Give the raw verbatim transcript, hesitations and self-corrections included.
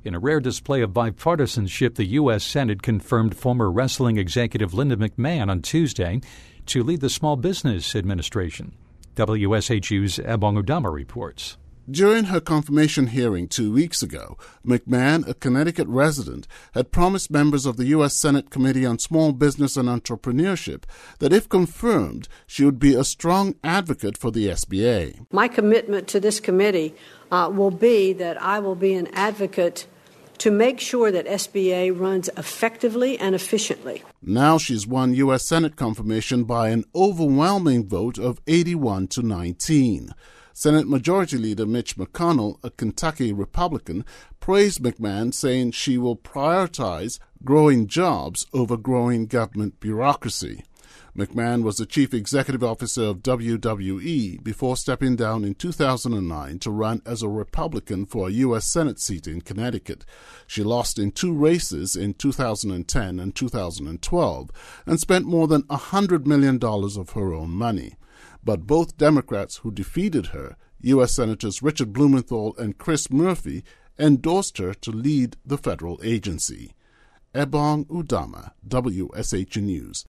In a rare display of bipartisanship, the U S. Senate confirmed former wrestling executive Linda McMahon on Tuesday to lead the Small Business Administration. W S H U's Ebong Udama reports. During her confirmation hearing two weeks ago, McMahon, a Connecticut resident, had promised members of the U S. Senate Committee on Small Business and Entrepreneurship that if confirmed, she would be a strong advocate for the S B A. My commitment to this committee uh, will be that I will be an advocate to make sure that S B A runs effectively and efficiently. Now she's won U S. Senate confirmation by an overwhelming vote of eighty-one to nineteen. Senate Majority Leader Mitch McConnell, a Kentucky Republican, praised McMahon, saying she will prioritize growing jobs over growing government bureaucracy. McMahon was the chief executive officer of W W E before stepping down in two thousand nine to run as a Republican for a U S. Senate seat in Connecticut. She lost in two races in two thousand ten and two thousand twelve and spent more than one hundred million dollars of her own money. But both Democrats who defeated her, U S. Senators Richard Blumenthal and Chris Murphy, endorsed her to lead the federal agency. Ebong Udama, W S H News.